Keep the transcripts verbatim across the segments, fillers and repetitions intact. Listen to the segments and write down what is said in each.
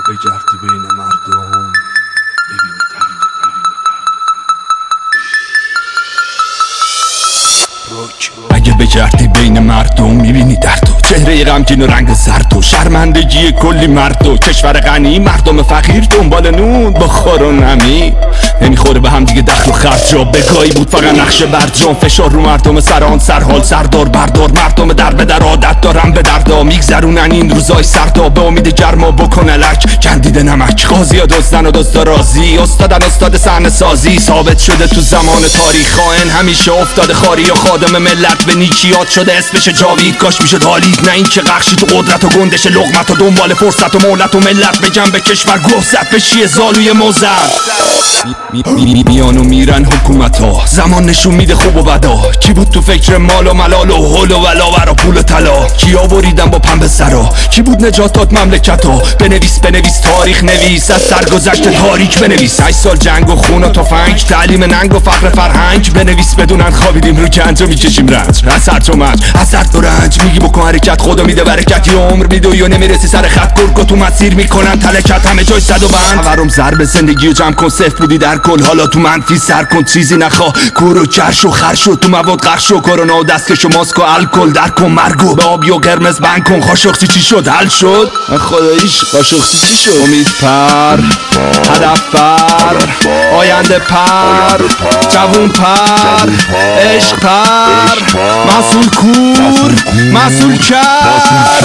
بگردی بین مردم ببینی اگه بگردی بین مردم میبینی درد و چهره غمگین و رنگ زرد و شرمندگی کلی مرد و کشور غنی مردم فقیر دنبال نون با خور و نمی نمیخوره به هم دیگه دخل و خرج و بگاهی بود فقط نقشه برجام فشار رو مردم سران سرحال سردار بردار مردم در به در عادت دارم به دردا میگذرونن این روزای سردا به امید گرما بکن الک کندیده نمک قاضی ها دزدن و دزد رازی استادن استاد صحنه سازی ثابت شده تو زمان تاریخ خائن همیشه افتاده خاری و خادم ملت به نیکیات شده اسمش جاوید کاش میشد حالید نه این که قخشی تو قدرت و گندش لقمت و دنبال فرصت و مولت و ملت بگم به کشور گفت بشی زالوی موزر می می میان و میرن حکومت ها زمان نشون میده خوب و بدا کی بود تو فکر مال و ملال و حول و ولا و پول و طلا کیا بریدن با پنبه سرا کی بود نجات داد مملکت ها بنویس بنویس تاریخ نویس از سرگذشت تاریک بنویس هشت سال جنگ و خون و تفنگ تعلیم ننگ و فقر فرهنگ بنویس بدونن خوابیدیم رو گنج و میکشیم رنج از هر و مرج از درد و رنج میگی بکن حرکت خدا میده برکت یه عمر میدوی و نمیرسی سر خط گرگ تو مسیر میکنن تلکت همه جای صد و بند ورم ضرب زندگی و جمع کن صفر بودی در کل حالا تو منفی سر کن چیزی نخوا کور و کرش و خرش و تو مواد غرش و کرونا و دستکش و ماسک و الکل در کن مرگو به آبی و قرمز بند کن خاشختی چی شد حل شد خداییش خاشختی چی شد امید پر هدف پر آینده پر جوون پر عشق پر مسئول کور مسئول کر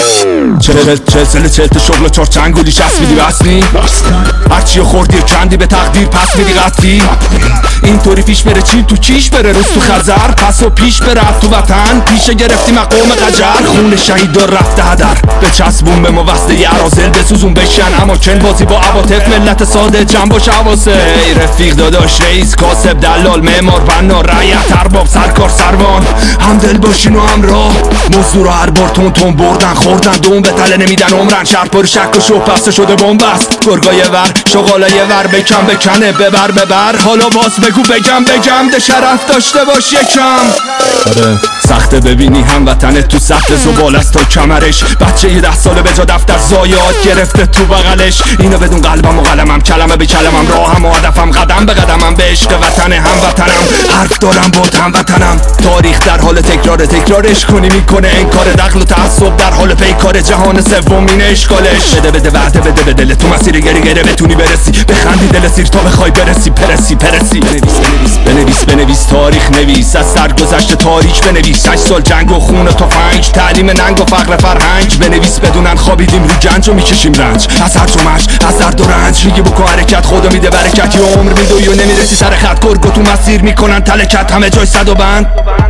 چل چل سل چل تا شغل چار چنگولی شست میدی بسنی هرچی خوردی کندی به تقدیر پس میدی قطعی اینطوری پیش بره چی تو کیش بره روز تو خزر پس و پیش بره تو وطن پیشه گرفتی مقام قجر خون شهید دار رفته هدر به چسبون به موسته یرازل بسوزون بشن اما چند بازی با عواطف ملت ساده جنب و شواسه ای رفیق داداش رئیس کاسب دلال معمار بنا رعیت ارباب سرکار سروان همدل باشین و همراه مزدور هر بار تون تون بردن خوردن دوم به تله نمیدن عمرن شهر پر شک و شو پسته شده بنبست گرگای ور شغالای ور بکن بکنه ببر ببر حالا باز بگو بگم بگم ده شرف داشته باش یکم آره سخته ببینی هموطنه تو سخت زبال است تا کمرش بچه یه ده ساله به جا دفتر زایات گرفته تو بغلش اینو بدون قلبم و قلمم کلمه به کلمم راهم و هدفم قدم به قدمم به عشق وطن هموطنم حرف دارم با هموطنم تاریخ در حال تکرار تکرارش کنی میکنه انکار دخل و تعصب در حال پیکار جهان سوم اینه اشکالش بده بده وعده بده به دل تو مسیر گری گره بتونی برسی بخندی دل سیر تا بخوای برسی پرسی پرسی بنویس بنویس بنویس بنویس تاریخ نویس از سرگذشت تاریک بنویس هشت سال جنگ و خون و تفنگ تعلیم ننگ و فقر فرهنگ بنویس بدونن خوابیدیم رو گنج و میکشیم رنج از هر جمعش از درد و رنج میگی بکن حرکت خدا میده برکت یه عمر میدوی و نمیرسی سر خط گرگ و تو مسیر میکنن تلکت همه جای صد و بند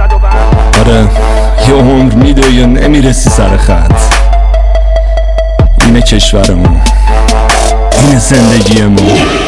آره یه عمر میدوی و نمیرسی سر خط اینه کشورمون اینه زندگیمون